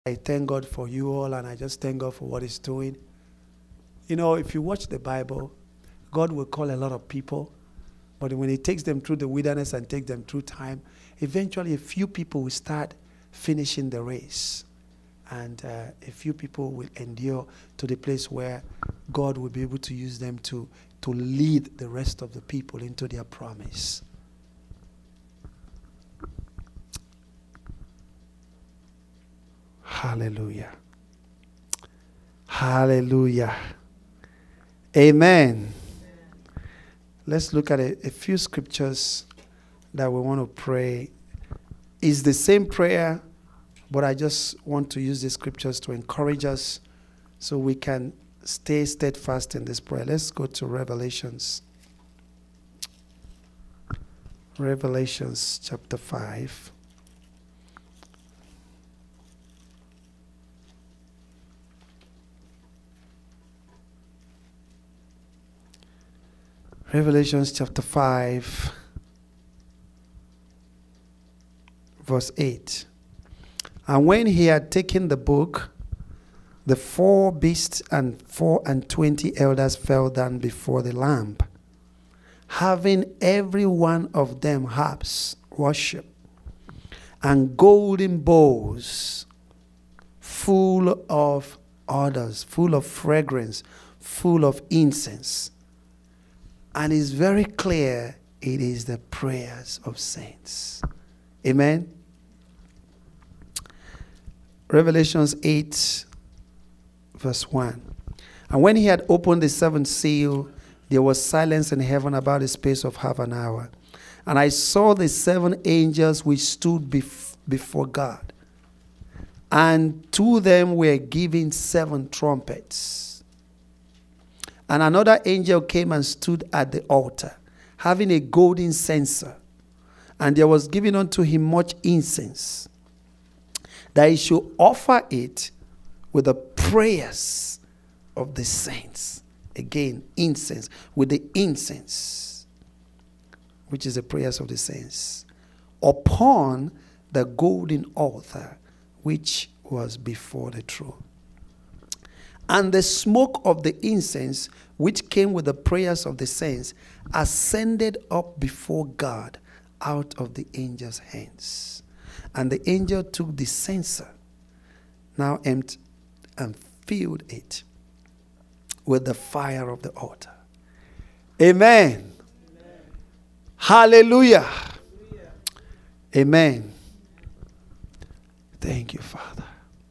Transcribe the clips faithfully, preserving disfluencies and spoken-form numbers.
I thank God for you all, and I just thank God for what He's doing. You know, if you watch the Bible, God will call a lot of people, but when He takes them through the wilderness and takes them through time, eventually a few people will start finishing the race. And uh, a few people will endure to the place where God will be able to use them to, to lead the rest of the people into their promise. Hallelujah. Hallelujah. Amen. Amen. Let's look at a, a few scriptures that we want to pray. It's the same prayer, but I just want to use the scriptures to encourage us so we can stay steadfast in this prayer. Let's go to Revelations. Revelations chapter five. Revelations chapter five, verse eight. And when he had taken the book, the four beasts and four and twenty elders fell down before the Lamb, having every one of them harps, worship, and golden bowls full of odors, full of fragrance, full of incense. And it's very clear it is the prayers of saints. Amen. Revelations eight, verse one. And when he had opened the seventh seal, there was silence in heaven about the space of half an hour. And I saw the seven angels which stood bef- before God. And to them were given seven trumpets. And another angel came and stood at the altar, having a golden censer. And there was given unto him much incense, that he should offer it with the prayers of the saints. Again, incense, with the incense, which is the prayers of the saints, upon the golden altar which was before the throne. And the smoke of the incense, which came with the prayers of the saints, ascended up before God out of the angel's hands. And the angel took the censer, now empty, and filled it with the fire of the altar. Amen. Amen. Hallelujah. Hallelujah. Amen. Thank you, Father.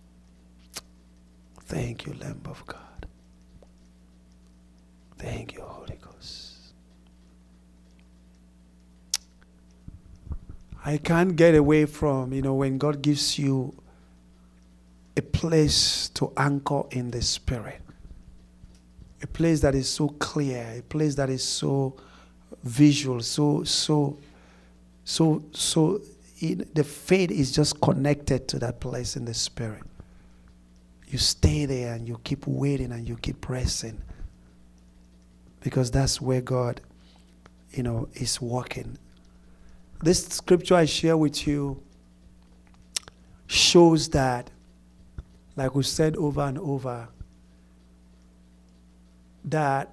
Thank you, Lamb of God. Thank you, Holy Ghost. I can't get away from, you know, when God gives you a place to anchor in the Spirit, a place that is so clear, a place that is so visual, so, so, so, so, in, the faith is just connected to that place in the Spirit. You stay there and you keep waiting and you keep pressing, because that's where God, you know, is working. This scripture I share with you shows that, like we said over and over, that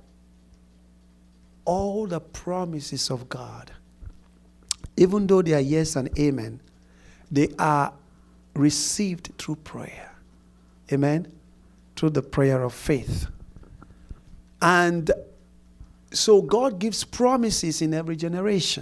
all the promises of God, even though they are yes and amen, they are received through prayer. Amen? Through the prayer of faith. And so God gives promises in every generation.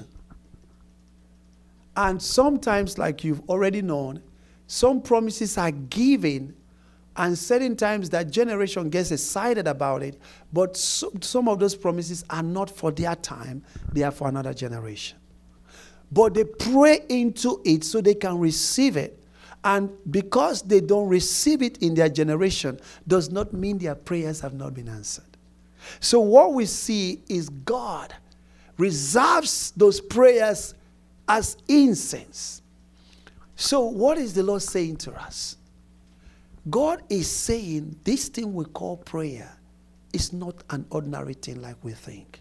And sometimes, like you've already known, some promises are given, and certain times that generation gets excited about it, but so, some of those promises are not for their time, they are for another generation. But they pray into it so they can receive it. And because they don't receive it in their generation, does not mean their prayers have not been answered. So what we see is God reserves those prayers as incense. So what is the Lord saying to us? God is saying this thing we call prayer is not an ordinary thing like we think.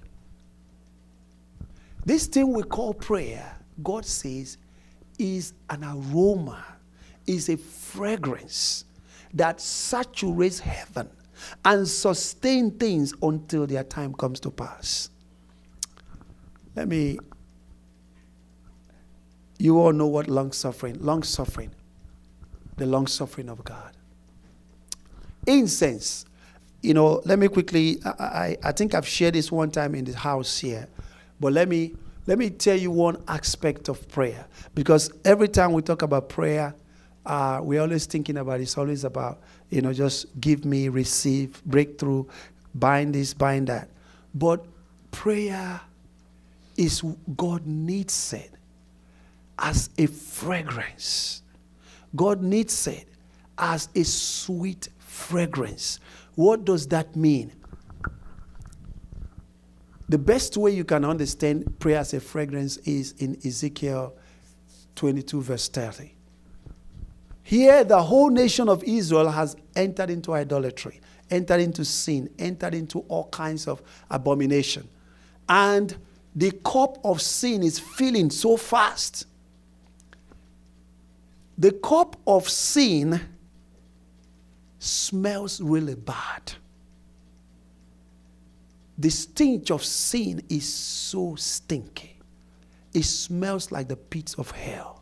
This thing we call prayer, God says, is an aroma, is a fragrance that saturates heaven and sustain things until their time comes to pass. Let me, you all know what long suffering, long suffering, the long suffering of God. Incense. You know, let me quickly, I, I, I think I've shared this one time in the house here, but let me, let me tell you one aspect of prayer. Because every time we talk about prayer, uh, we're always thinking about, it's always about, you know, just give me, receive, breakthrough, bind this, bind that. But prayer is, God needs it as a fragrance. God needs it as a sweet fragrance. What does that mean? The best way you can understand prayer as a fragrance is in Ezekiel twenty-two, verse thirty. Here, the whole nation of Israel has entered into idolatry, entered into sin, entered into all kinds of abomination. And the cup of sin is filling so fast. The cup of sin smells really bad. The stench of sin is so stinky. It smells like the pits of hell.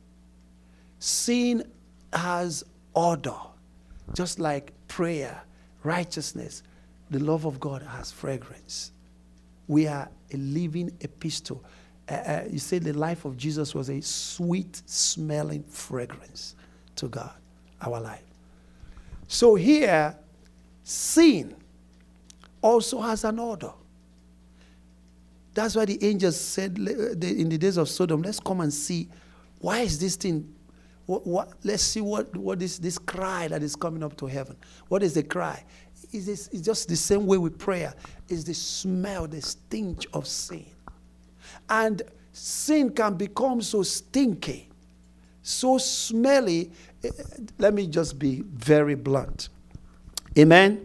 Sin has odor, just like prayer, righteousness. The love of God has fragrance. We are a living epistle. Uh, uh, you say the life of Jesus was a sweet smelling fragrance to God, our life. So here, sin also has an odor. That's why the angels said in the days of Sodom, let's come and see, why is this thing, what, what, let's see what, what is this cry that is coming up to heaven. What is the cry? It's, this, it's just the same way with prayer. It's the smell, the stench of sin. And sin can become so stinky, so smelly. Let me just be very blunt. Amen?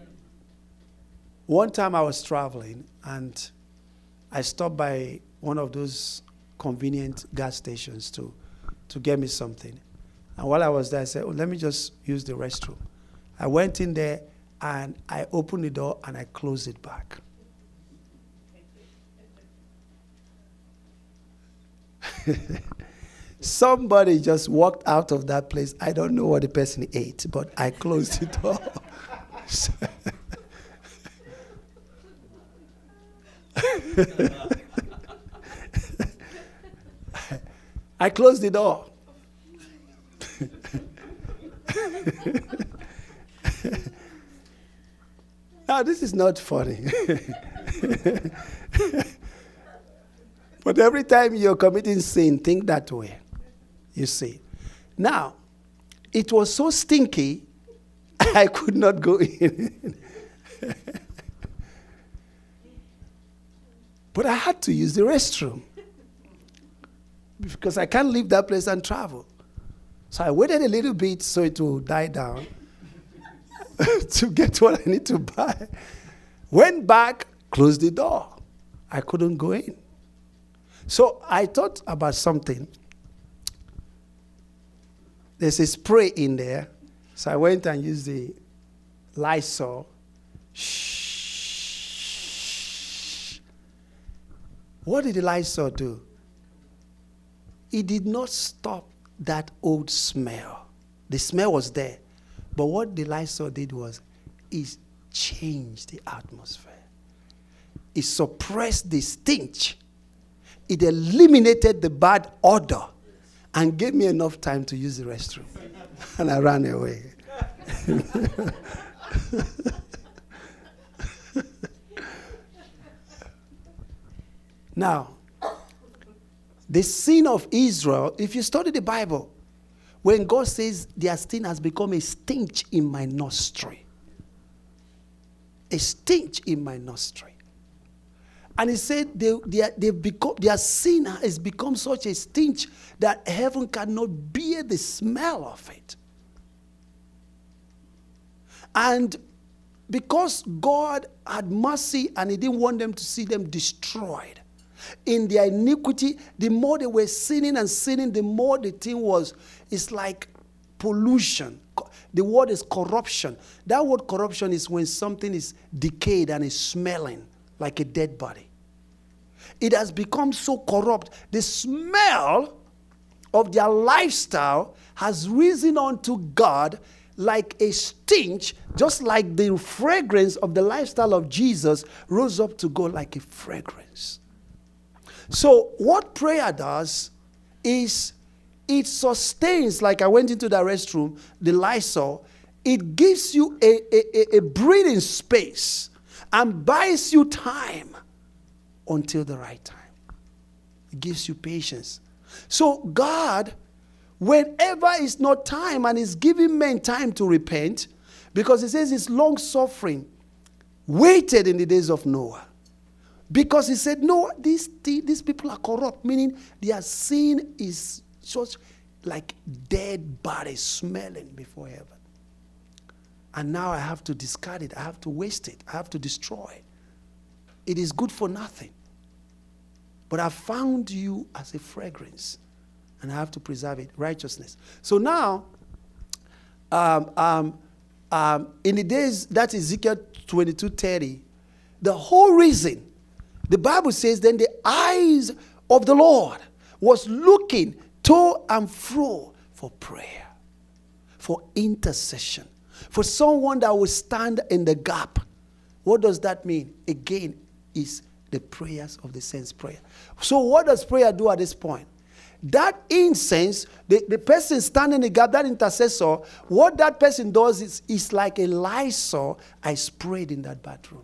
One time I was traveling and I stopped by one of those convenient gas stations to, to get me something. And while I was there, I said, oh, let me just use the restroom. I went in there and I opened the door and I closed it back. Somebody just walked out of that place. I don't know what the person ate, but I closed the door. I closed the door. Now, this is not funny. But every time you're committing sin, think that way. You see. Now, it was so stinky, I could not go in. But I had to use the restroom because I can't leave that place and travel. So I waited a little bit so it will die down to get what I need to buy. Went back, closed the door. I couldn't go in. So I thought about something. There's a spray in there. So I went and used the Lysol. Shh. What did the Lysol do? It did not stop that old smell. The smell was there. But what the Lysol did was it changed the atmosphere. It suppressed the stench. It eliminated the bad odor and gave me enough time to use the restroom. And I ran away. Now, the sin of Israel, if you study the Bible, when God says their sin has become a stench in my nostril, a stench in my nostril. And he said they, they, they become, their sin has become such a stench that heaven cannot bear the smell of it. And because God had mercy and he didn't want them to see them destroyed, in their iniquity, the more they were sinning and sinning, the more the thing was, it's like pollution. The word is corruption. That word corruption is when something is decayed and is smelling like a dead body. It has become so corrupt. The smell of their lifestyle has risen unto God like a stench, just like the fragrance of the lifestyle of Jesus rose up to God like a fragrance. So what prayer does is it sustains, like I went into the restroom, the Lysol, it gives you a, a, a breathing space and buys you time until the right time. It gives you patience. So God, whenever it's not time and is giving men time to repent, because it says it's long suffering, waited in the days of Noah. Because he said, no, these, these people are corrupt, meaning their sin is just like dead bodies smelling before heaven. And now I have to discard it. I have to waste it. I have to destroy it. It is good for nothing. But I found you as a fragrance, and I have to preserve it. Righteousness. So now, um, um, um, in the days, that's Ezekiel twenty-two thirty, the whole reason, the Bible says, then the eyes of the Lord was looking to and fro for prayer, for intercession, for someone that will stand in the gap. What does that mean? Again, is the prayers of the saints' prayer. So what does prayer do at this point? That incense, the, the person standing in the gap, that intercessor, what that person does is, is like a Lysol I sprayed in that bathroom.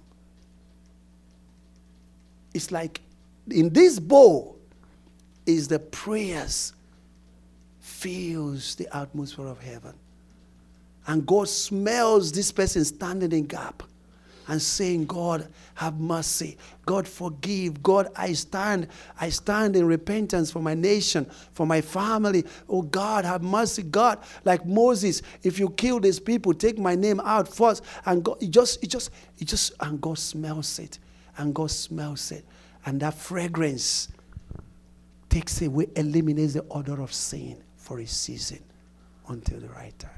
It's like in this bowl is the prayers fills the atmosphere of heaven. And God smells this person standing in gap and saying, God, have mercy. God, forgive. God, I stand. I stand in repentance for my nation, for my family. Oh, God, have mercy. God, like Moses, if you kill these people, take my name out first. And God, it just, it just, it just, and God smells it. And God smells it. And that fragrance takes away, eliminates the odor of sin for a season until the right time.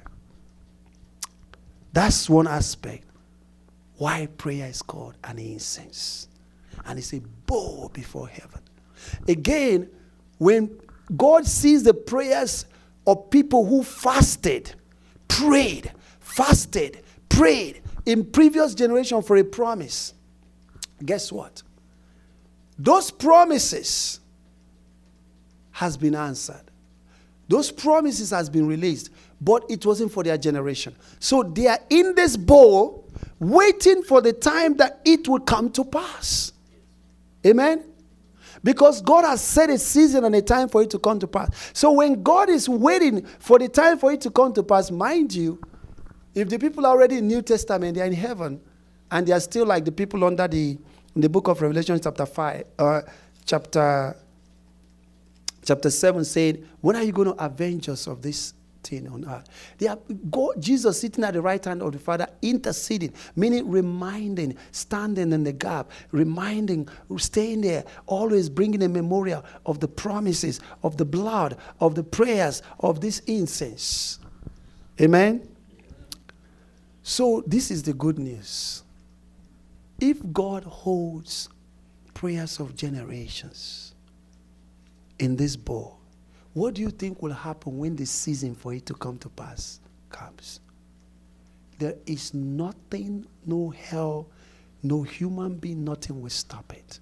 That's one aspect why prayer is called an incense. And it's a bow before heaven. Again, when God sees the prayers of people who fasted, prayed, fasted, prayed in previous generation for a promise, guess what? Those promises has been answered. Those promises has been released, but it wasn't for their generation. So they are in this bowl waiting for the time that it will come to pass. Amen? Because God has set a season and a time for it to come to pass. So when God is waiting for the time for it to come to pass, mind you, if the people are already in New Testament, they are in heaven, and they are still like the people under the in the book of Revelation chapter five, uh, chapter chapter seven said, when are you going to avenge us of this thing on earth? They are, God, Jesus sitting at the right hand of the Father, interceding, meaning reminding, standing in the gap, reminding, staying there, always bringing a memorial of the promises, of the blood, of the prayers, of this incense. Amen? So this is the good news. If God holds prayers of generations in this bowl, what do you think will happen when the season for it to come to pass comes? There is nothing, no hell, no human being, nothing will stop it.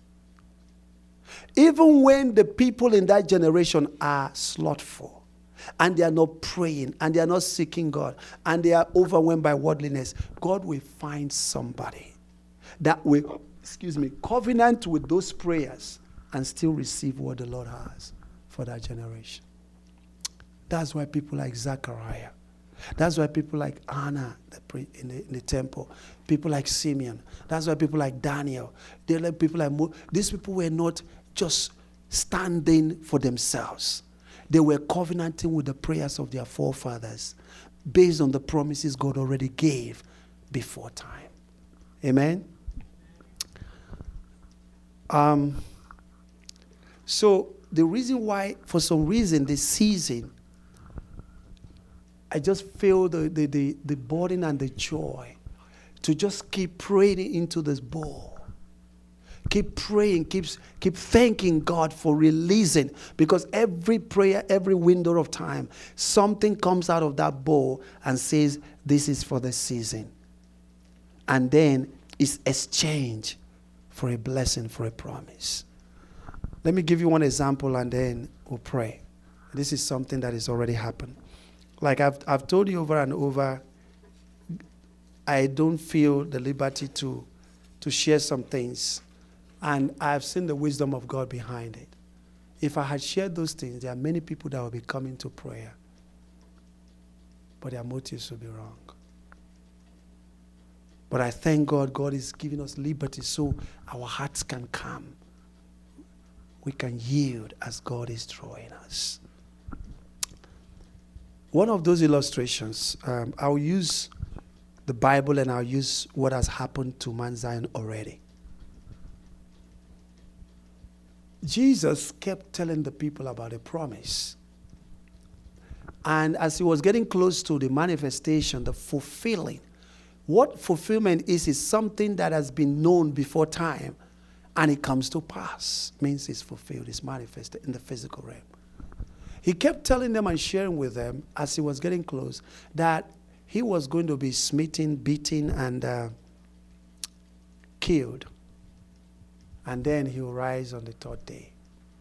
Even when the people in that generation are slothful, and they are not praying, and they are not seeking God, and they are overwhelmed by worldliness, God will find somebody that will, excuse me, covenant with those prayers and still receive what the Lord has for that generation. That's why people like Zechariah, that's why people like Anna in the, in the temple, people like Simeon, that's why people like Daniel, they like people like Mo- these people were not just standing for themselves. They were covenanting with the prayers of their forefathers based on the promises God already gave before time. Amen? Um, so the reason why, for some reason, this season, I just feel the, the, the, the burden and the joy to just keep praying into this bowl. Keep praying, keep, keep thanking God for releasing. Because every prayer, every window of time, something comes out of that bowl and says, this is for the season. And then it's exchanged for a blessing, for a promise. Let me give you one example and then we'll pray. This is something that has already happened. Like I've, I've told you over and over, I don't feel the liberty to, to share some things. And I've seen the wisdom of God behind it. If I had shared those things, there are many people that will be coming to prayer. But their motives will be wrong. But I thank God, God is giving us liberty so our hearts can come. We can yield as God is drawing us. One of those illustrations, um, I'll use the Bible and I'll use what has happened to Mount Zion already. Jesus kept telling the people about a promise. And as he was getting close to the manifestation, the fulfilling, what fulfillment is, is something that has been known before time, and it comes to pass. Means it's fulfilled, it's manifested in the physical realm. He kept telling them and sharing with them, as he was getting close, that he was going to be smitten, beaten, and uh, killed. And then he will rise on the third day.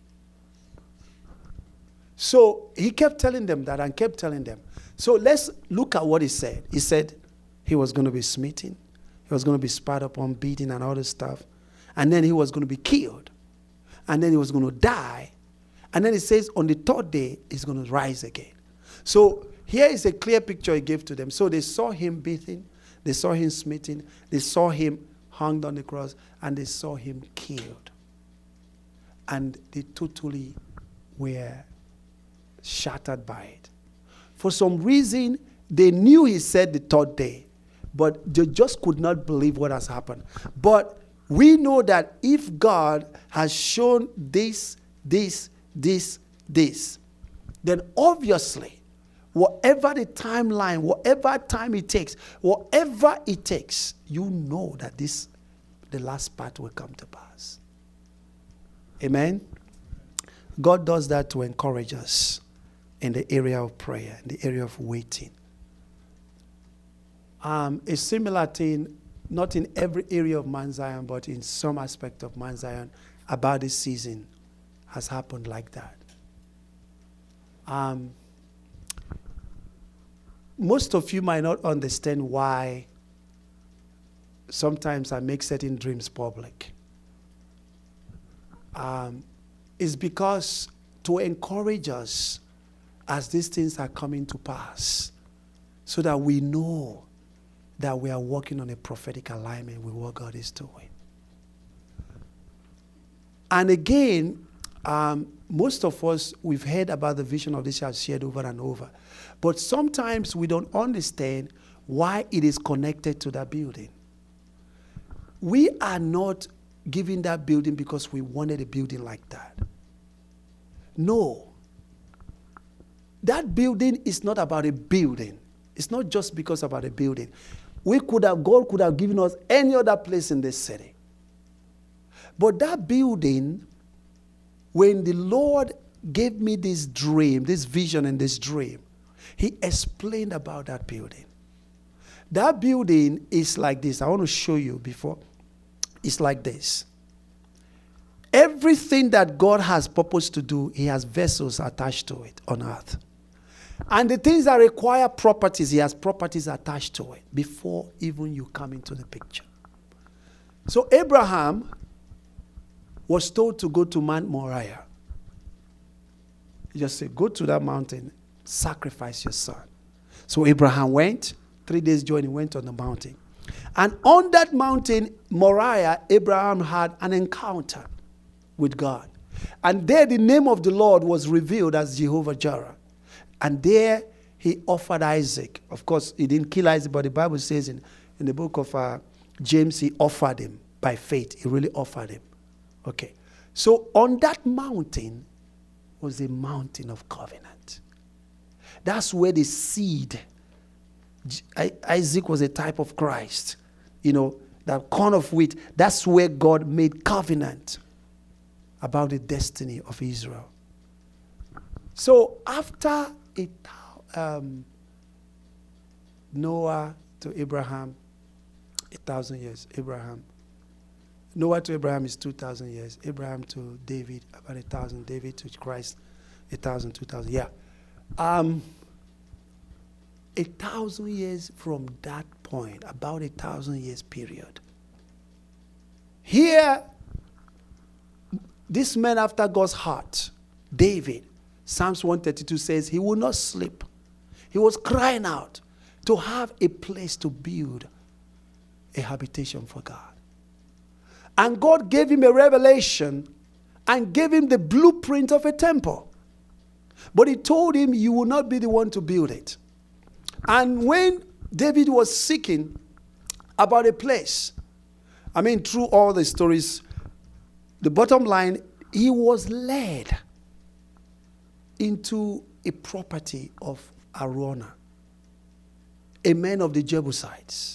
So he kept telling them that and kept telling them. So let's look at what he said. He said he was going to be smitten. He was going to be spat upon, beaten, and all this stuff. And then he was going to be killed. And then he was going to die. And then he says on the third day, he's going to rise again. So here is a clear picture he gave to them. So they saw him beaten. They saw him smitten. They saw him hung on the cross, and they saw him killed. And they totally were shattered by it. For some reason, they knew he said the third day, but they just could not believe what has happened. But we know that if God has shown this, this, this, this, then obviously, whatever the timeline, whatever time it takes, whatever it takes, you know that this, the last part will come to pass. Amen? God does that to encourage us in the area of prayer, in the area of waiting. Um, a similar thing, not in every area of Mount Zion, but in some aspect of Mount Zion, about this season has happened like that. Um, Most of you might not understand why sometimes I make certain dreams public. Um, it's because to encourage us as these things are coming to pass, so that we know that we are working on a prophetic alignment with what God is doing. And again, um, most of us, we've heard about the vision of this, I've shared over and over. But sometimes we don't understand why it is connected to that building. We are not giving that building because we wanted a building like that. No. That building is not about a building. It's not just because about a building. We could have, God could have given us any other place in this city. But that building, when the Lord gave me this dream, this vision and this dream, he explained about that building. That building is like this. I want to show you before. It's like this. Everything that God has purposed to do, he has vessels attached to it on earth. And the things that require properties, he has properties attached to it before even you come into the picture. So Abraham was told to go to Mount Moriah. He just said, go to that mountain, sacrifice your son. So Abraham went, three days journey, went on the mountain. And on that mountain, Moriah, Abraham had an encounter with God. And there the name of the Lord was revealed as Jehovah Jireh. And there he offered Isaac. Of course, he didn't kill Isaac, but the Bible says in, in the book of uh, James, he offered him by faith. He really offered him. Okay. So on that mountain was a mountain of covenant. That's where the seed Isaac was a type of Christ. You know, that corn of wheat, that's where God made covenant about the destiny of Israel. So after it, um, Noah to Abraham, a thousand years, Abraham. Noah to Abraham is two thousand years. Abraham to David, about a thousand. David to Christ, a thousand, two thousand. Yeah. Um, a thousand years from that point, about a thousand years period. Here, this man after God's heart, David, Psalms one thirty-two says he will not sleep. He was crying out to have a place to build a habitation for God. And God gave him a revelation and gave him the blueprint of a temple. But he told him, you will not be the one to build it. And when David was seeking about a place, I mean, through all the stories, the bottom line, he was led into a property of Araunah, a man of the Jebusites.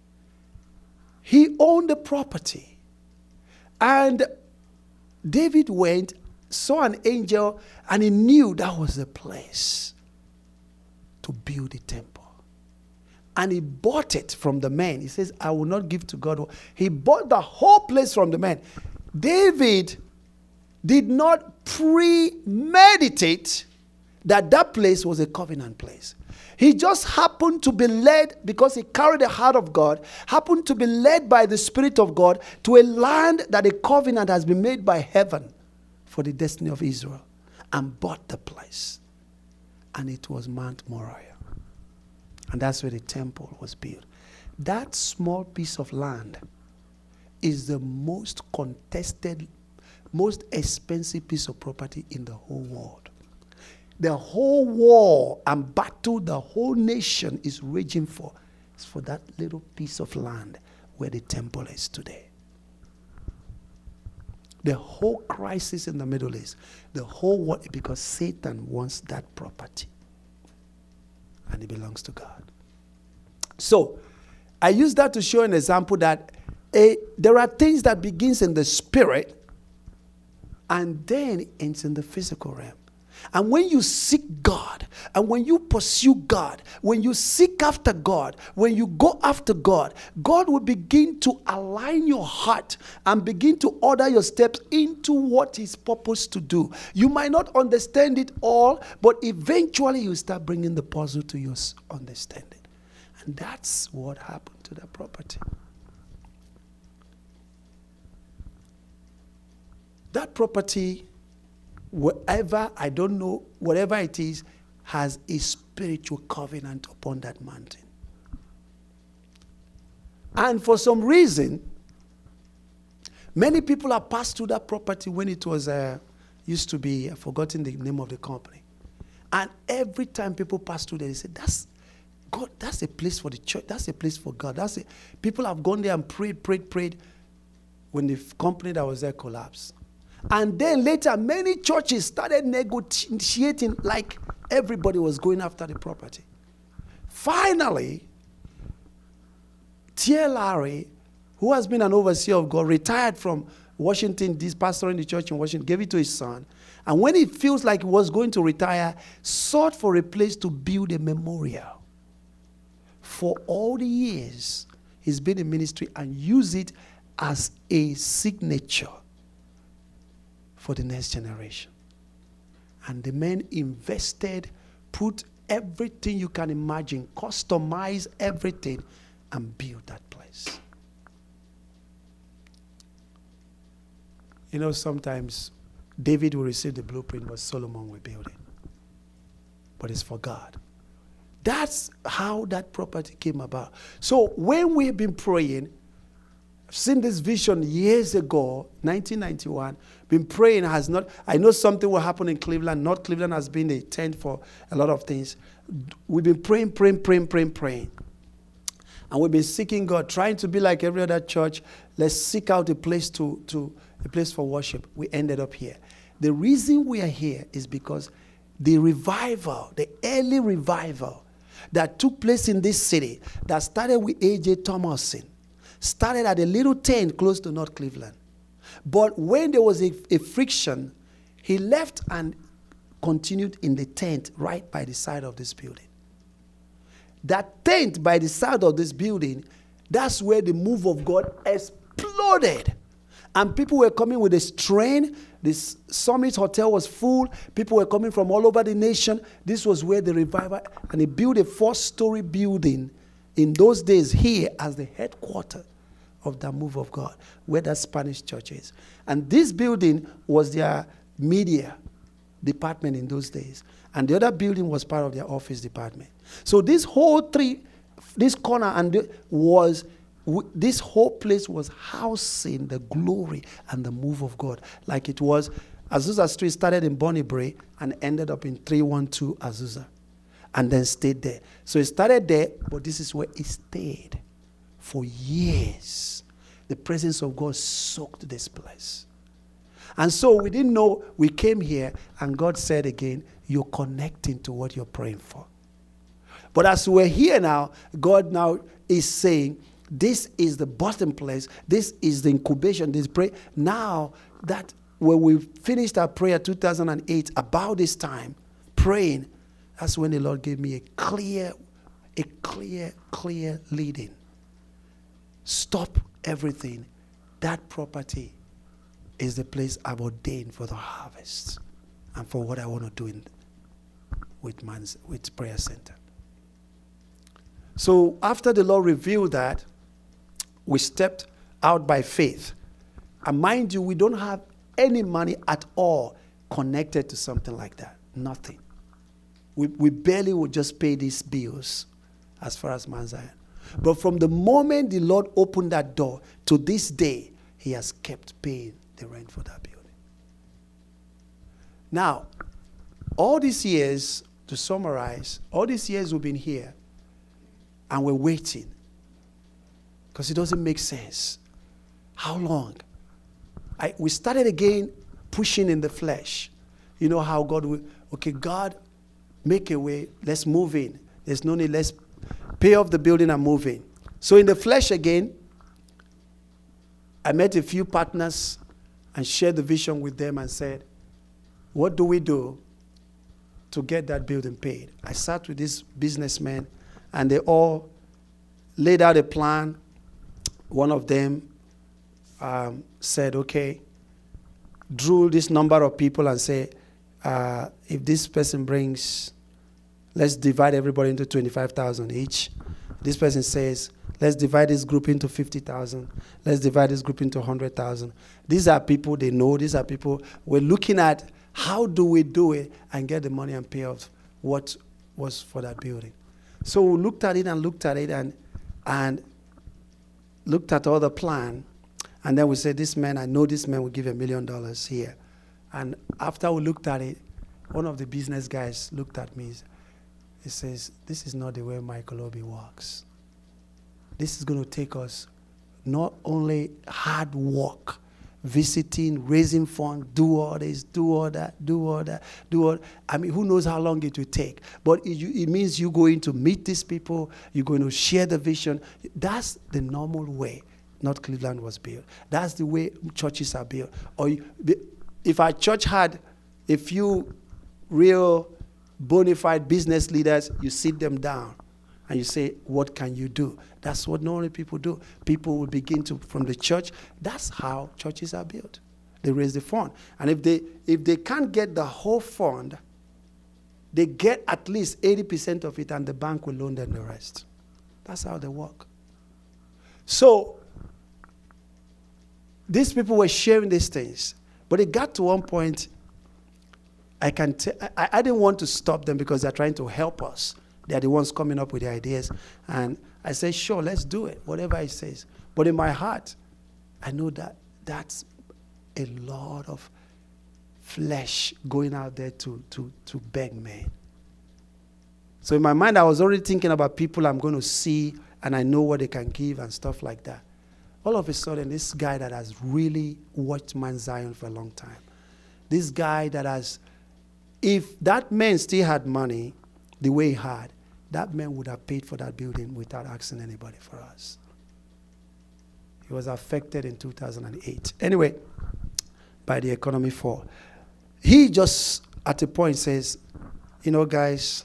He owned the property. And David went, saw an angel, and he knew that was the place to build a temple. And he bought it from the man. He says, I will not give to God. He bought the whole place from the man. David did not premeditate that that place was a covenant place. He just happened to be led, because he carried the heart of God, happened to be led by the Spirit of God to a land that a covenant has been made by heaven for the destiny of Israel, and bought the place. And it was Mount Moriah. And that's where the temple was built. That small piece of land is the most contested, most expensive piece of property in the whole world. The whole war and battle the whole nation is raging for is for that little piece of land where the temple is today. The whole crisis in the Middle East, the whole world, because Satan wants that property. And it belongs to God. So, I use that to show an example that a, there are things that begins in the spirit and then ends in the physical realm. And when you seek God, and when you pursue God, when you seek after God, when you go after God, God will begin to align your heart and begin to order your steps into what He's purposed to do. You might not understand it all, but eventually you start bringing the puzzle to your understanding. And that's what happened to that property. That property, whatever, I don't know, whatever it is, has a spiritual covenant upon that mountain. And for some reason, many people have passed through that property when it was, uh, used to be, I've forgotten the name of the company. And every time people pass through there, they say, that's, God, that's a place for the church, that's a place for God. That's a, people have gone there and prayed, prayed, prayed, when the company that was there collapsed. And then later, many churches started negotiating like everybody was going after the property. Finally, T L Larry, who has been an overseer of God, retired from Washington, this pastor in the church in Washington, gave it to his son. And when he feels like he was going to retire, sought for a place to build a memorial. For all the years he's been in ministry, and use it as a signature for the next generation. And the men invested, put everything you can imagine, customized everything, and built that place. You know, sometimes David will receive the blueprint, but Solomon will build it. But it's for God. That's how that property came about. So when we've been praying, I've seen this vision years ago, nineteen ninety-one, been praying, has not, I know something will happen in Cleveland. North Cleveland has been a tent for a lot of things. We've been praying, praying, praying, praying, praying. And we've been seeking God, trying to be like every other church. Let's seek out a place to, to a place for worship. We ended up here. The reason we are here is because the revival, the early revival, that took place in this city that started with A J Thomason, started at a little tent close to North Cleveland. But when there was a, a friction, he left and continued in the tent right by the side of this building. That tent by the side of this building, that's where the move of God exploded. And people were coming with a strain. This Summit Hotel was full. People were coming from all over the nation. This was where the revival, and he built a four-story building in those days here as the headquarters of the move of God, where that Spanish church is. And this building was their media department in those days. And the other building was part of their office department. So this whole three, this corner and the, was, w- this whole place was housing the glory and the move of God. Like it was, Azusa Street started in Bonnie Bray and ended up in three one two Azusa. And then stayed there. So it started there, but this is where it stayed for years. The presence of God soaked this place. And so we didn't know, we came here and God said again, you're connecting to what you're praying for. But as we're here now, God now is saying, this is the bottom place. This is the incubation, this prayer. Now that when we finished our prayer two thousand eight, about this time, praying, that's when the Lord gave me a clear, a clear, clear leading. Stop everything. That property is the place I've ordained for the harvest and for what I want to do in, with man's with prayer center. So after the Lord revealed that, we stepped out by faith. And mind you, we don't have any money at all connected to something like that. Nothing. We, we barely would just pay these bills as far as Mount Zion. But from the moment the Lord opened that door to this day, he has kept paying the rent for that building. Now, all these years, to summarize, all these years we've been here and we're waiting because it doesn't make sense. How long? I, we started again pushing in the flesh. You know how God will, okay, God, make a way, let's move in. There's no need, let's pay off the building and move in. So in the flesh again, I met a few partners and shared the vision with them and said, what do we do to get that building paid? I sat with these businessmen and they all laid out a plan. One of them um, said, okay, drew this number of people and say, uh, if this person brings, let's divide everybody into twenty-five thousand each. This person says, let's divide this group into fifty thousand. Let's divide this group into one hundred thousand. These are people they know. These are people we're looking at. How do we do it and get the money and pay off what was for that building? So we looked at it and looked at it and and looked at all the plan. And then we said, this man, I know this man will give a million dollars here. And after we looked at it, one of the business guys looked at me. He says, this is not the way Michael Obi works. This is going to take us not only hard work, visiting, raising funds, do all this, do all that, do all that, do all. I mean, who knows how long it will take? But it, it means you're going to meet these people, you're going to share the vision. That's the normal way North Cleveland was built. That's the way churches are built. Or you, if our church had a few real bona fide business leaders, you sit them down and you say, what can you do? That's what normally people do. People will begin to, from the church, that's how churches are built. They raise the fund. And if they if they can't get the whole fund, they get at least eighty percent of it and the bank will loan them the rest. That's how they work. So, these people were sharing these things. But it got to one point, I, can t- I, I didn't want to stop them because they're trying to help us. They're the ones coming up with the ideas. And I said, sure, let's do it, whatever he says. But in my heart, I know that that's a lot of flesh going out there to, to, to beg men. So in my mind, I was already thinking about people I'm going to see, and I know what they can give and stuff like that. All of a sudden, this guy that has really watched Mount Zion for a long time, this guy that has, if that man still had money the way he had, that man would have paid for that building without asking anybody for us. He was affected in two thousand eight. Anyway, by the economy fall. He just, at a point, says, you know, guys,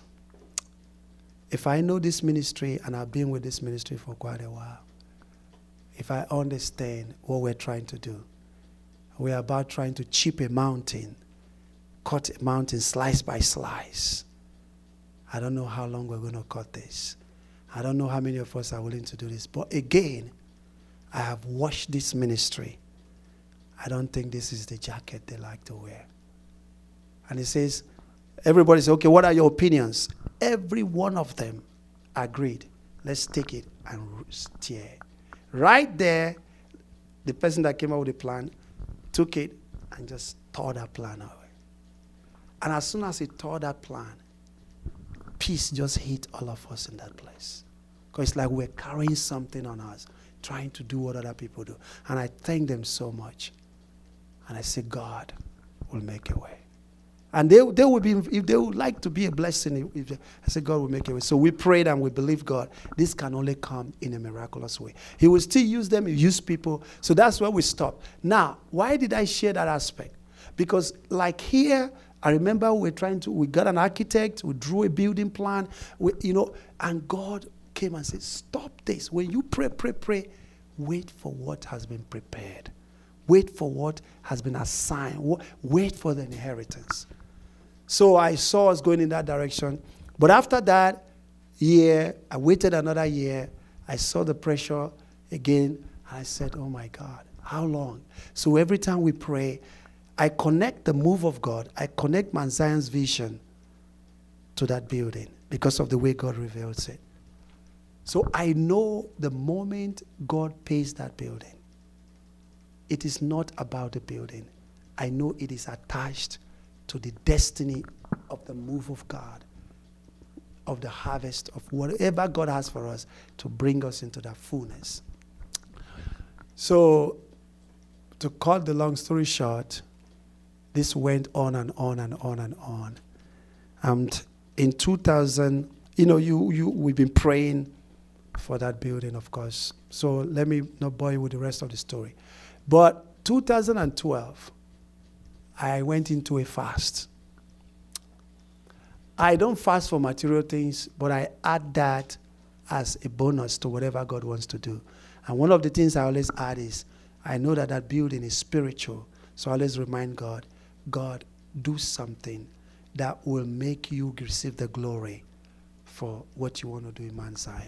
if I know this ministry and I've been with this ministry for quite a while, if I understand what we're trying to do, we're about trying to chip a mountain, cut a mountain slice by slice. I don't know how long we're going to cut this. I don't know how many of us are willing to do this. But again, I have watched this ministry. I don't think this is the jacket they like to wear. And he says, everybody says, okay, what are your opinions? Every one of them agreed. Let's take it and steer. Right there, the person that came up with the plan took it and just tore that plan away. And as soon as he tore that plan, peace just hit all of us in that place. Because it's like we're carrying something on us, trying to do what other people do. And I thank them so much. And I say, God will make a way. And they, they would be, if they would like to be a blessing, if they, I said, God will make a way. So we prayed and we believe God. This can only come in a miraculous way. He will still use them, use people. So that's where we stop. Now, why did I share that aspect? Because like here, I remember we we're trying to, we got an architect, we drew a building plan, we, you know, and God came and said, stop this. When you pray, pray, pray, wait for what has been prepared. Wait for what has been assigned. Wait for the inheritance. So I saw us going in that direction. But after that year, I waited another year. I saw the pressure again. And I said, oh my God, how long? So every time we pray, I connect the move of God. I connect Mount Zion's vision to that building because of the way God reveals it. So I know the moment God pays that building, it is not about the building. I know it is attached to the destiny of the move of God, of the harvest of whatever God has for us to bring us into that fullness. So, to cut the long story short, this went on and on and on and on. And in two thousand, you know, you, you we've been praying for that building, of course. So let me not bore you with the rest of the story. But two thousand twelve, I went into a fast. I don't fast for material things, but I add that as a bonus to whatever God wants to do. And one of the things I always add is, I know that that building is spiritual, so I always remind God, God, do something that will make you receive the glory for what you want to do in Mount Zion.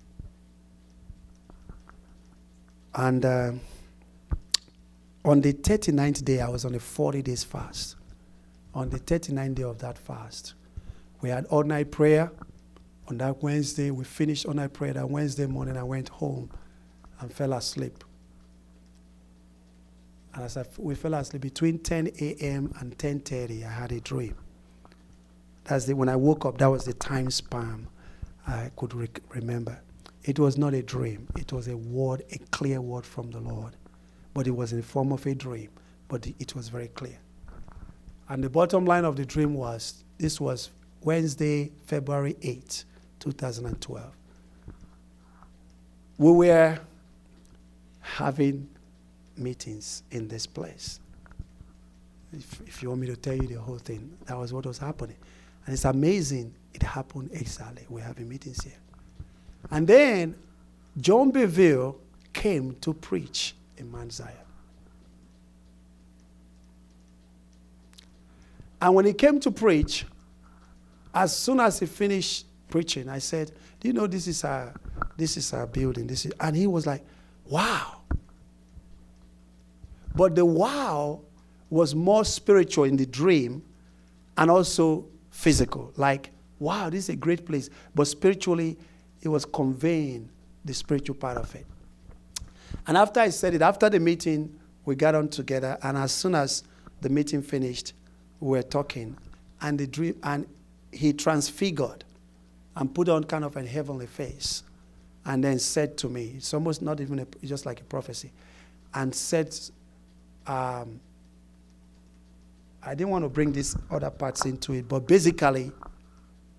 And uh, on the thirty-ninth day, I was on a forty days fast. On the thirty-ninth day of that fast, we had all-night prayer. On that Wednesday, we finished all-night prayer. That Wednesday morning, I went home and fell asleep. And as I f- we fell asleep, between ten a.m. and ten thirty, I had a dream. That's the, when I woke up, that was the time span I could re- remember. It was not a dream. It was a word, a clear word from the Lord. But it was in the form of a dream. But it was very clear. And the bottom line of the dream was, this was Wednesday, February eighth, two thousand twelve. We were having meetings in this place. If, if you want me to tell you the whole thing, that was what was happening. And it's amazing it happened exactly. We're having meetings here. And then John Bevere came to preach in Mount Zion. And when he came to preach, as soon as he finished preaching, I said, do you know this is our, this is our building? This is, and he was like, wow. But the wow was more spiritual in the dream and also physical. Like, wow, this is a great place. But spiritually, it was conveying the spiritual part of it. And after I said it, after the meeting, we got on together. And as soon as the meeting finished, we were talking. And the dream, and he transfigured and put on kind of a heavenly face. And then said to me, it's almost not even a, just like a prophecy, and said, um, I didn't want to bring these other parts into it, but basically,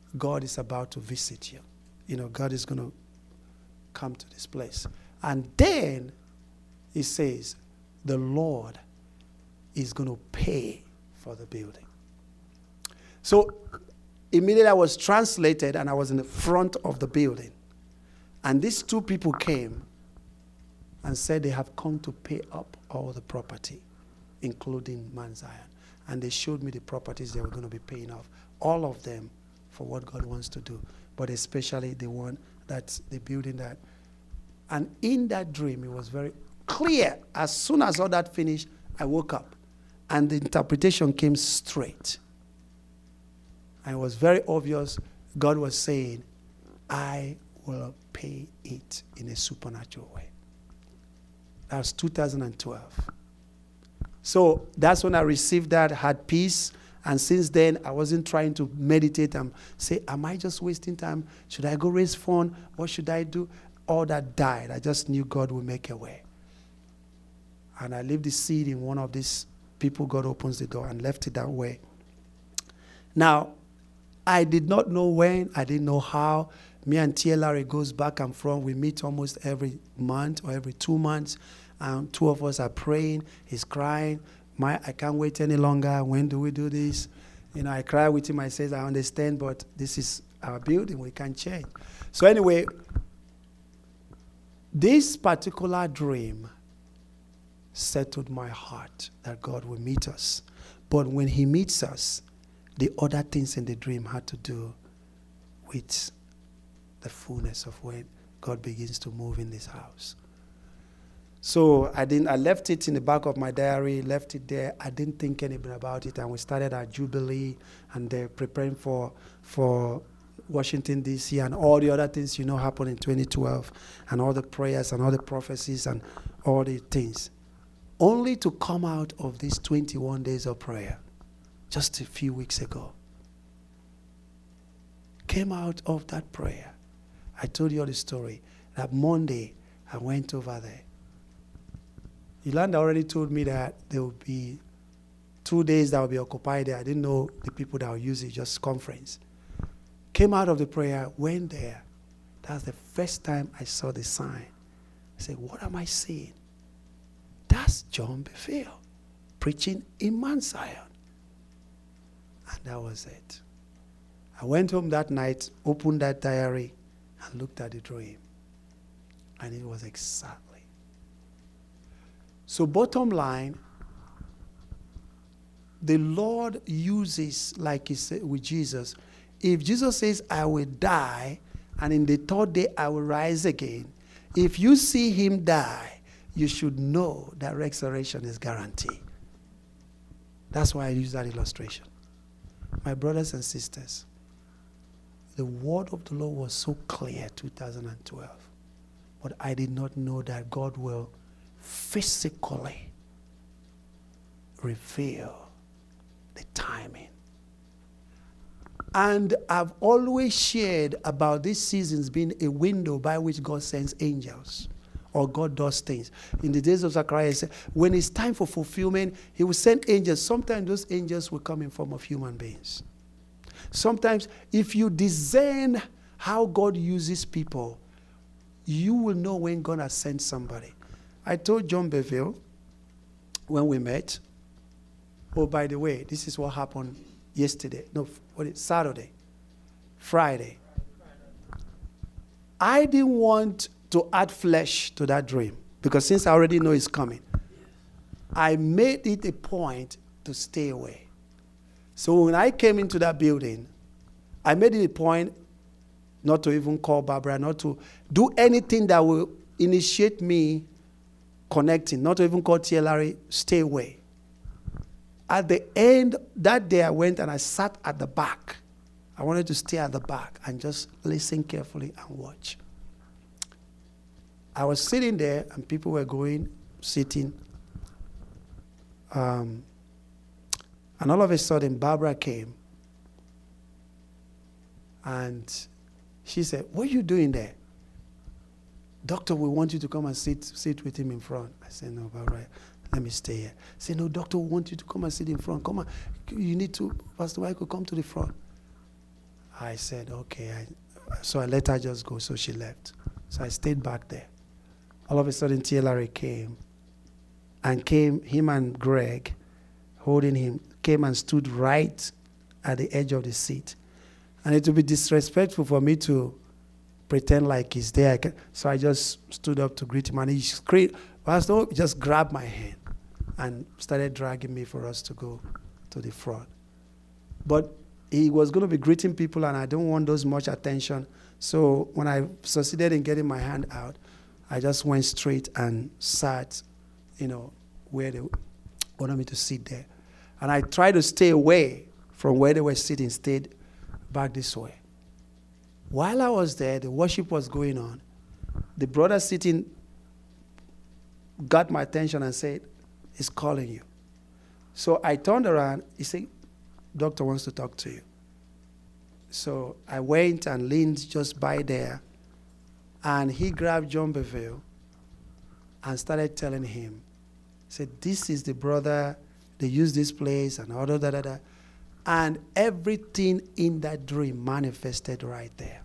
God is about to visit you. You know, God is going to come to this place. And then he says, the Lord is going to pay for the building. So immediately I was translated and I was in the front of the building. And these two people came and said they have come to pay up all the property, including Mount Zion. And they showed me the properties they were going to be paying off, all of them, for what God wants to do, but especially the one that's the building that. And in that dream, it was very clear. As soon as all that finished, I woke up, and the interpretation came straight. And it was very obvious God was saying, I will pay it in a supernatural way. That was two thousand twelve. So that's when I received that, had peace. And since then, I wasn't trying to meditate and say, am I just wasting time? Should I go raise funds? What should I do? All that died. I just knew God would make a way. And I left the seed in one of these people. God opens the door and left it that way. Now, I did not know when. I didn't know how. Me and T L R goes back and forth. We meet almost every month or every two months. And two of us are praying. He's crying. My, I can't wait any longer. When do we do this? You know, I cry with him. I say, I understand, but this is our building. We can't change. So anyway, this particular dream settled my heart that God will meet us. But when he meets us, the other things in the dream had to do with the fullness of when God begins to move in this house. So I didn't. I left it in the back of my diary, left it there. I didn't think anything about it, and we started our Jubilee, and they're preparing for for Washington, D C, and all the other things, you know, happened in twenty twelve, and all the prayers and all the prophecies and all the things, only to come out of these twenty-one days of prayer just a few weeks ago. Came out of that prayer. I told you all the story. That Monday, I went over there. Yolanda already told me that there will be two days that will be occupied there. I didn't know the people that will use it, just conference. Came out of the prayer, went there. That's the first time I saw the sign. I said, what am I seeing? That's John Bevere preaching in Mount Zion. And that was it. I went home that night, opened that diary, and looked at the dream. And it was exactly. So bottom line, the Lord uses, like he said with Jesus, if Jesus says, I will die, and in the third day I will rise again, if you see him die, you should know that resurrection is guaranteed. That's why I use that illustration. My brothers and sisters, the word of the Lord was so clear two thousand twelve, but I did not know that God will physically reveal the timing. And I've always shared about these seasons being a window by which God sends angels, or God does things. In the days of Zechariah, when it's time for fulfillment, he will send angels. Sometimes those angels will come in form of human beings. Sometimes if you discern how God uses people, you will know when God has sent somebody. I told John Bevere when we met, oh, by the way, this is what happened yesterday. No, what is Saturday, Friday. I didn't want to add flesh to that dream because since I already know it's coming, I made it a point to stay away. So when I came into that building, I made it a point not to even call Barbara, not to do anything that will initiate me connecting, not to even call T L R A, stay away. At the end, that day I went and I sat at the back. I wanted to stay at the back and just listen carefully and watch. I was sitting there and people were going, sitting. Um, and all of a sudden, Barbara came. And she said, what are you doing there? Doctor, we want you to come and sit sit with him in front. I said, no, Barbara, let me stay here. I said, no, doctor, we want you to come and sit in front. Come on. You need to, Pastor Michael, come to the front. I said, okay. I, so I let her just go. So she left. So I stayed back there. All of a sudden, T L R A came. And came, him and Greg, holding him, came and stood right at the edge of the seat. And it would be disrespectful for me to pretend like he's there. I can, so I just stood up to greet him. And he screamed, Pastor, just grabbed my hand and started dragging me for us to go to the front. But he was going to be greeting people, and I don't want those much attention. So when I succeeded in getting my hand out, I just went straight and sat, you know, where they wanted me to sit there. And I tried to stay away from where they were sitting, stayed back this way. While I was there, the worship was going on. The brother sitting got my attention and said, he's calling you. So I turned around. He said, doctor wants to talk to you. So I went and leaned just by there. And he grabbed John Beville and started telling him, he said, this is the brother, they use this place and all that, da, da, da. And everything in that dream manifested right there.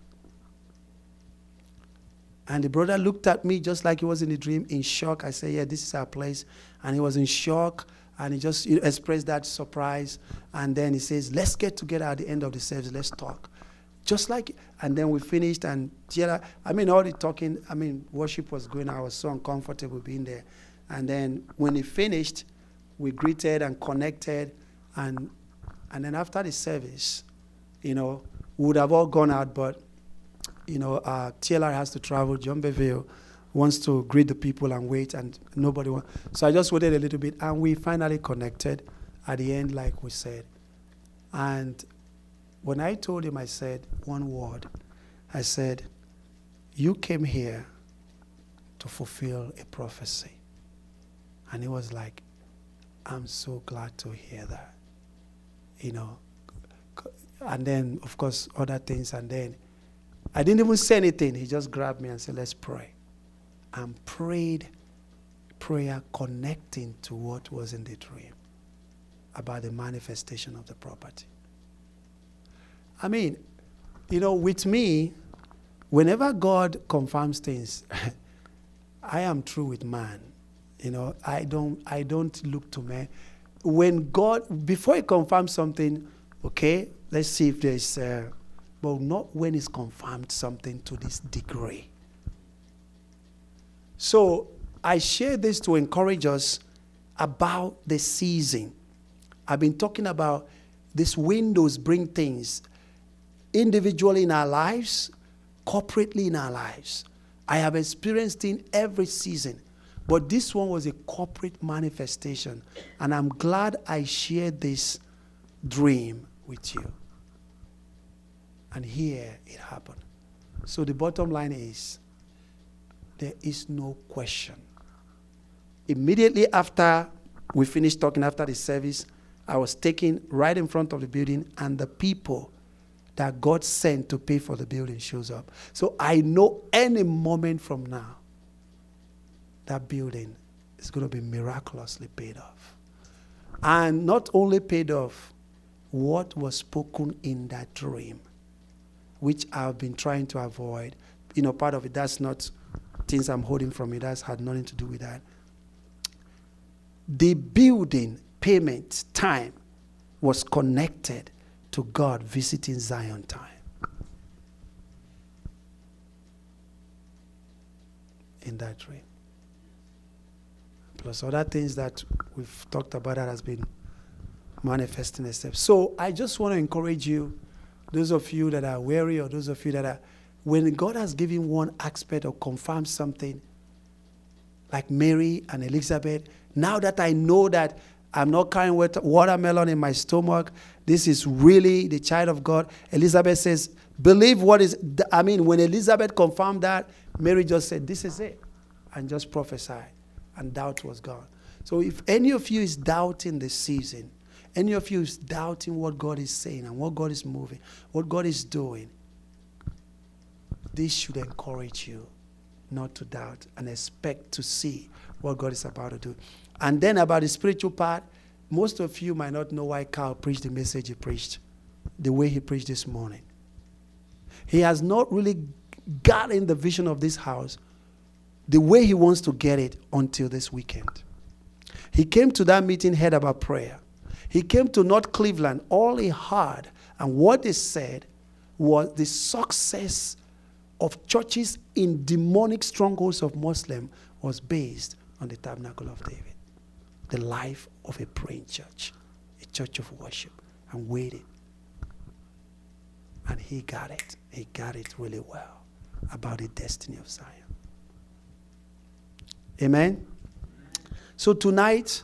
And the brother looked at me just like he was in the dream, in shock. I said, yeah, this is our place. And he was in shock, and he just expressed that surprise. And then he says, let's get together at the end of the service, let's talk. Just like, and then we finished, and I mean, all the talking, I mean, worship was going on. I was so uncomfortable being there. And then when he finished, we greeted and connected. And and then after the service, you know, we would have all gone out, but, you know, uh, T L R has to travel. John Beville wants to greet the people and wait, and nobody wants. So I just waited a little bit, and we finally connected at the end, like we said. And when I told him, I said one word. I said, you came here to fulfill a prophecy. And he was like, I'm so glad to hear that. You know. And then, of course, other things. And then I didn't even say anything. He just grabbed me and said, let's pray. And prayed prayer connecting to what was in the dream about the manifestation of the property. I mean, you know, with me, whenever God confirms things, I am true with man. You know, I don't I don't look to man. When God, before he confirms something, okay, let's see if there's, uh, but not when he's confirmed something to this degree. So I share this to encourage us about the season. I've been talking about these windows bring things individually in our lives, corporately in our lives. I have experienced it in every season. But this one was a corporate manifestation. And I'm glad I shared this dream with you. And here it happened. So the bottom line is, there is no question. Immediately after we finished talking, after the service, I was taken right in front of the building, and the people that God sent to pay for the building shows up. So I know any moment from now, that building is going to be miraculously paid off. And not only paid off, what was spoken in that dream, which I've been trying to avoid. You know, part of it, that's not things I'm holding from it. That's had nothing to do with that. The building payment time was connected to God visiting Zion time. In that dream. Plus other things that we've talked about that has been manifesting itself. So I just want to encourage you, those of you that are weary or those of you that are, when God has given one aspect or confirmed something, like Mary and Elizabeth, now that I know that I'm not carrying watermelon in my stomach, this is really the child of God. Elizabeth says, believe what is, I mean, when Elizabeth confirmed that, Mary just said, this is it, and just prophesied. And doubt was gone. So if any of you is doubting this season, any of you is doubting what God is saying and what God is moving, what God is doing, this should encourage you not to doubt and expect to see what God is about to do. And then about the spiritual part, most of you might not know why Carl preached the message he preached, the way he preached this morning. He has not really gotten the vision of this house the way he wants to get it until this weekend. He came to that meeting, heard about prayer. He came to North Cleveland. All he heard and what they said was the success of churches in demonic strongholds of Muslim was based on the Tabernacle of David. The life of a praying church, a church of worship, and waited. And he got it. He got it really well about the destiny of Zion. Amen? So tonight,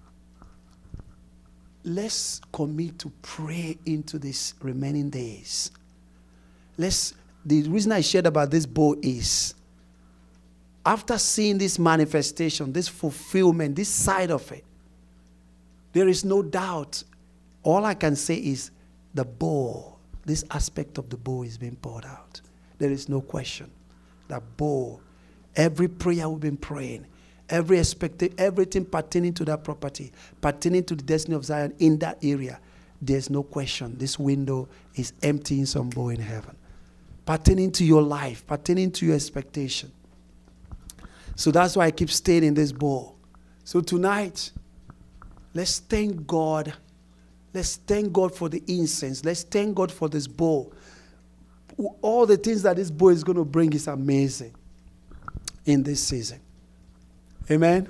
let's commit to pray into these remaining days. Let's, the reason I shared about this bow is, after seeing this manifestation, this fulfillment, this side of it, there is no doubt. All I can say is the bow, this aspect of the bow is being poured out. There is no question. The bow, every prayer we've been praying, every expected, everything pertaining to that property, pertaining to the destiny of Zion in that area, there's no question. This window is emptying some bow in heaven. Pertaining to your life, pertaining to your expectation. So that's why I keep staying in this bowl. So tonight, let's thank God. Let's thank God for the incense. Let's thank God for this bowl. All the things that this bowl is going to bring is amazing in this season. Amen?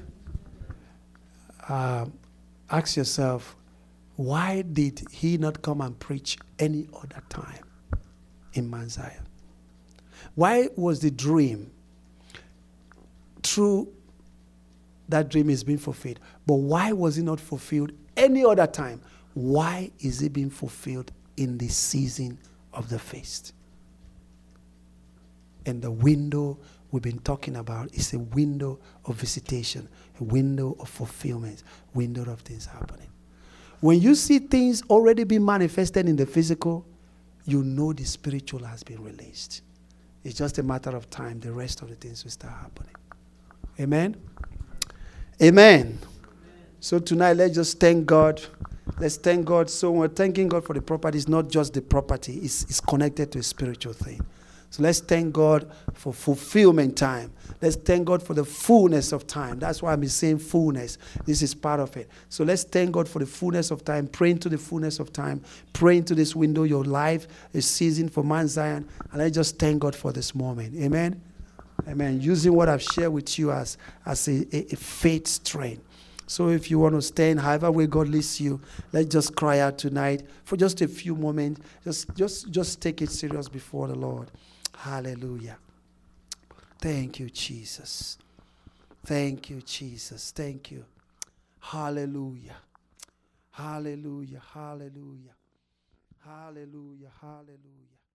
Um, ask yourself, why did he not come and preach any other time in Mount Zion? Why was the dream true? That dream is being fulfilled. But why was it not fulfilled any other time? Why is it being fulfilled in the season of the feast? And the window we've been talking about is a window of visitation, a window of fulfillment, window of things happening. When you see things already being manifested in the physical, you know the spiritual has been released. It's just a matter of time. The rest of the things will start happening. Amen? Amen. So tonight, let's just thank God. Let's thank God. So we're thanking God for the property. It's not just the property. It's, it's connected to a spiritual thing. So let's thank God for fulfillment time. Let's thank God for the fullness of time. That's why I'm saying fullness. This is part of it. So let's thank God for the fullness of time. Pray into the fullness of time. Pray into this window, your life, a season for Mount Zion. And let's just thank God for this moment. Amen? Amen. Using what I've shared with you as, as a, a, a faith strain. So if you want to stand, however way God leads you, let's just cry out tonight for just a few moments. Just, just, just take it serious before the Lord. Hallelujah. Thank you, Jesus. Thank you, Jesus. Thank you. Hallelujah. Hallelujah. Hallelujah. Hallelujah. Hallelujah.